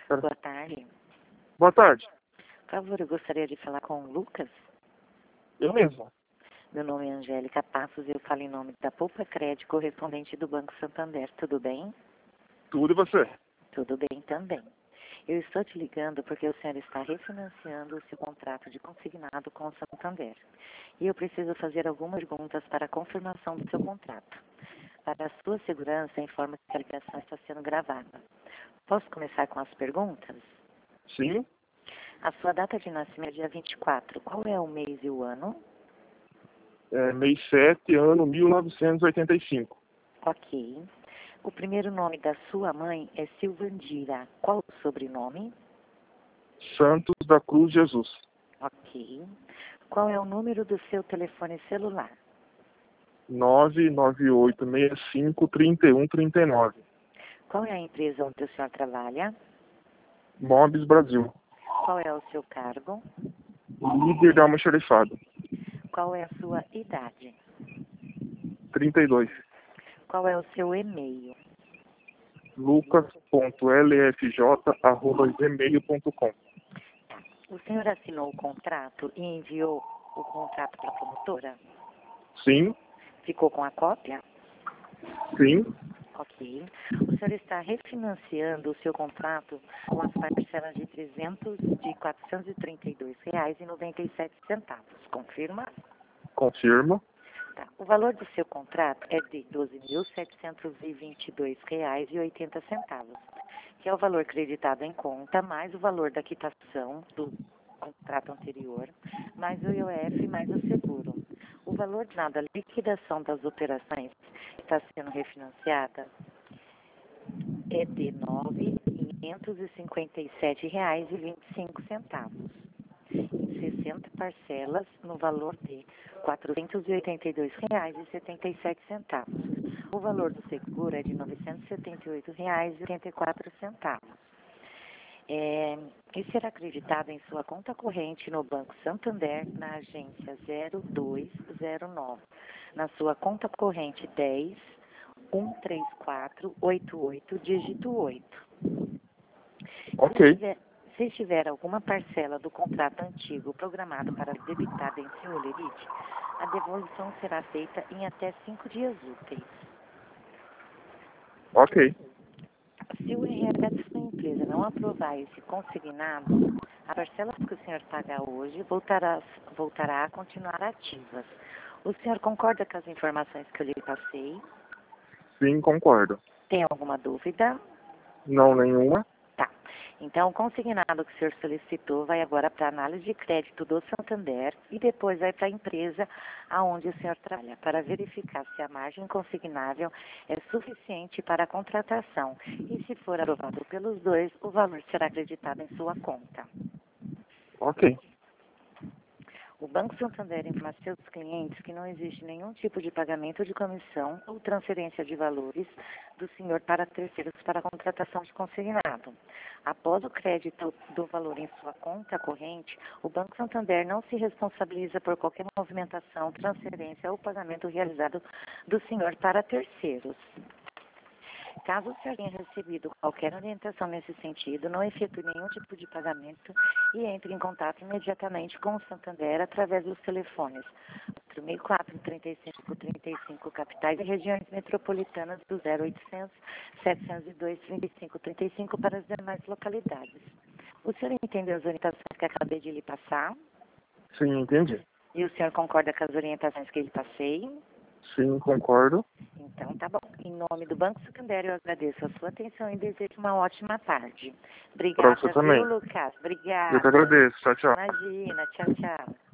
Boa tarde. Boa tarde. Por favor, eu gostaria de falar com o Lucas. Eu mesmo. Meu nome é Angélica Passos e eu falo em nome da Poupa Crédito, correspondente do Banco Santander. Tudo bem? Tudo e você? Tudo bem também. Eu estou te ligando porque o senhor está refinanciando o seu contrato de consignado com o Santander. E eu preciso fazer algumas perguntas para a confirmação do seu contrato. Para a sua segurança, informo que a ligação está sendo gravada. Posso começar com as perguntas? Sim. A sua data de nascimento é dia 24. Qual é o mês e o ano? Mês 7, ano 1985. Ok. O primeiro nome da sua mãe é Silvandira. Qual o sobrenome? Santos da Cruz Jesus. Ok. Qual é o número do seu telefone celular? 998653139. Qual é a empresa onde o senhor trabalha? Mobis Brasil. Qual é o seu cargo? Líder da almoxarifado. Qual é a sua idade? 32. Qual é o seu e-mail? lucas.lfj@gmail.com. O senhor assinou o contrato e enviou o contrato para a promotora? Sim. Ficou com a cópia? Sim. Ok. O senhor está refinanciando o seu contrato com as parcelas de R$ 432,97. Confirma? Confirmo. Tá. O valor do seu contrato é de R$ 12.722,80, que é o valor creditado em conta, mais o valor da quitação do contrato anterior, mais o IOF, mais o seguro. O valor da liquidação das operações que está sendo refinanciada é de R$ 9.557,25, em 60 parcelas, no valor de R$ 482,77. O valor do seguro é de R$ 978,84. E será acreditado em sua conta corrente no Banco Santander, na agência 0209, na sua conta corrente 10-13488, dígito 8. Ok. Se tiver alguma parcela do contrato antigo programado para debitada em seu holerite, a devolução será feita em até 5 dias úteis. Ok. Se o RH de sua empresa não aprovar esse consignado, a parcela que o senhor paga hoje voltará a continuar ativas. O senhor concorda com as informações que eu lhe passei? Sim, concordo. Tem alguma dúvida? Não, nenhuma. Tá. Então, o consignado que o senhor solicitou vai agora para a análise de crédito do Santander e depois vai para a empresa aonde o senhor trabalha, para verificar se a margem consignável é suficiente para a contratação. E se for aprovado pelos dois, o valor será acreditado em sua conta. Ok. O Banco Santander informa a seus clientes que não existe nenhum tipo de pagamento de comissão ou transferência de valores do senhor para terceiros para a contratação de consignado. Após o crédito do valor em sua conta corrente, o Banco Santander não se responsabiliza por qualquer movimentação, transferência ou pagamento realizado do senhor para terceiros. Caso o senhor tenha recebido qualquer orientação nesse sentido, não efetue nenhum tipo de pagamento e entre em contato imediatamente com o Santander através dos telefones 64 35 35 capitais e regiões metropolitanas do 0800 702 35 35 para as demais localidades. O senhor entendeu as orientações que acabei de lhe passar? Sim, entendi. E o senhor concorda com as orientações que lhe passei? Sim, concordo. Então, tá bom. Em nome do Banco Santander, eu agradeço a sua atenção e desejo uma ótima tarde. Para Obrigada, você também. viu, Lucas? Eu que Obrigada. agradeço. Tchau, tchau. Imagina. Tchau, tchau.